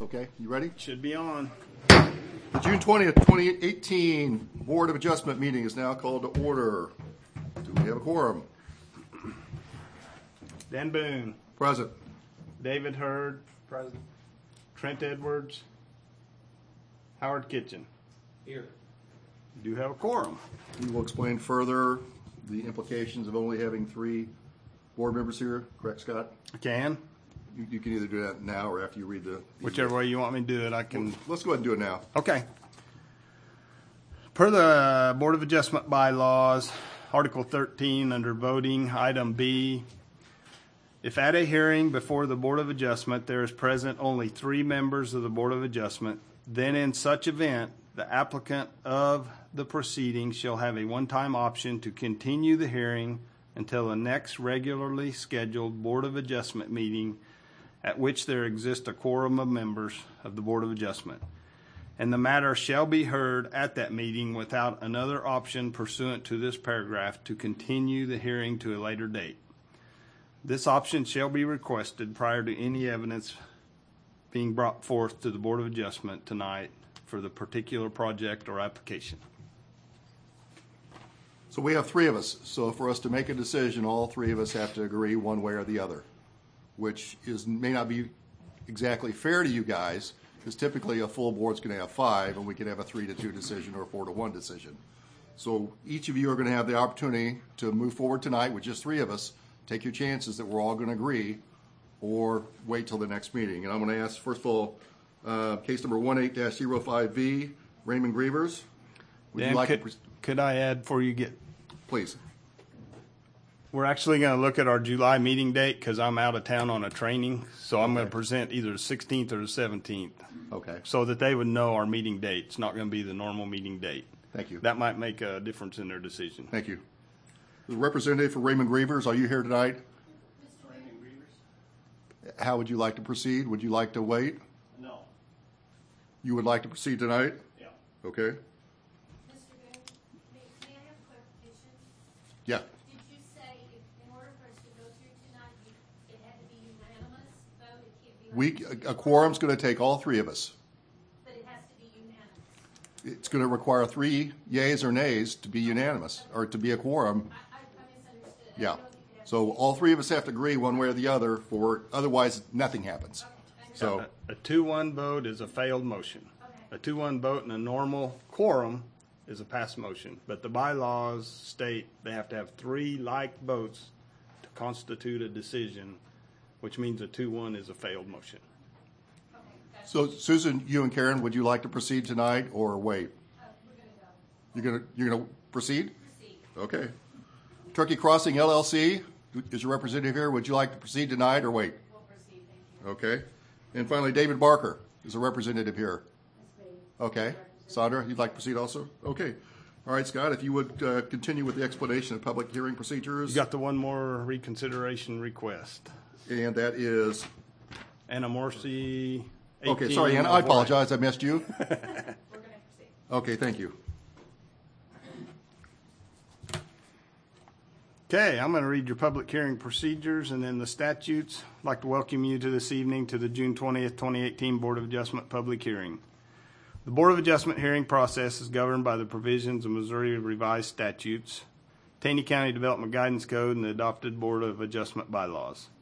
Okay, you ready? Should be on. The June 20th, 2018 Board of Adjustment meeting is now called to order. Do we have a quorum? Dan Boone. Present. David Hurd. Present. Trent Edwards. Howard Kitchen. Here. You do have a quorum. We will explain further the implications of only having 3 board members here. Correct, Scott? I can. You can either do that now or after you read the... Whichever way you want me to do it, I can. Let's go ahead and do it now. Okay. Per the Board of Adjustment bylaws, Article 13 under voting, item B, if at a hearing before the Board of Adjustment there is present only 3 members of the Board of Adjustment, then in such event, the applicant of the proceeding shall have a one-time option to continue the hearing until the next regularly scheduled Board of Adjustment meeting at which there exists a quorum of members of the Board of Adjustment. And the matter shall be heard at that meeting without another option pursuant to this paragraph to continue the hearing to a later date. This option shall be requested prior to any evidence being brought forth to the Board of Adjustment tonight for the particular project or application. So we have 3 of us. So for us to make a decision, all 3 of us have to agree one way or the other, which may not be exactly fair to you guys, because typically a full board's going to have 5, and we can have a 3-2 decision or a 4-1 decision. So each of you are going to have the opportunity to move forward tonight with just 3 of us. Take your chances that we're all going to agree, or wait till the next meeting. And I'm going to ask, first of all, case number 18-05V, Raymond Grievers. Dan, could I add before you get... Please. We're actually going to look at our July meeting date because I'm out of town on a training. So I'm going to present either the 16th or the 17th. Okay. So that they would know our meeting date. It's not going to be the normal meeting date. Thank you. That might make a difference in their decision. Thank you. The representative for Raymond Grievers, are you here tonight? Mr. Raymond Grievers? How would you like to proceed? Would you like to wait? No. You would like to proceed tonight? Yeah. Okay. Mr. Boone, may I have clarification? Yeah. Did you say in order for us to go through tonight, it had to be unanimous vote? It can't be... A quorum's going to take all 3 of us. But it has to be unanimous. It's going to require 3 yays or nays to be unanimous, or to be a quorum. I misunderstood. Yeah. I know that you have So to- all 3 of us have to agree one way or the other, otherwise nothing happens. So A 2-1 vote is a failed motion. Okay. A 2-1 vote in a normal quorum is a passed motion. But the bylaws state they have to have 3 like votes to constitute a decision, which means a 2-1 is a failed motion. Okay, gotcha. So Susan, you and Karen, would you like to proceed tonight or wait? We're going to go. You're gonna proceed? Proceed. Okay. Turkey Crossing LLC is your representative here. Would you like to proceed tonight or wait? We'll proceed. Thank you. Okay. And finally, David Barker is a representative here. Okay. Sandra, you'd like to proceed also? Okay. All right, Scott, if you would continue with the explanation of public hearing procedures. You got the one more reconsideration request. And that is, Anna Morsi. okay, sorry, Anna, I apologize. I missed you. We're going to proceed. Okay, thank you. Okay, I'm going to read your public hearing procedures and then the statutes. I'd like to welcome you to this evening to the June 20th, 2018 Board of Adjustment public hearing. The Board of Adjustment hearing process is governed by the provisions of Missouri revised statutes, Taney County Development Guidance Code, and the adopted Board of Adjustment bylaws.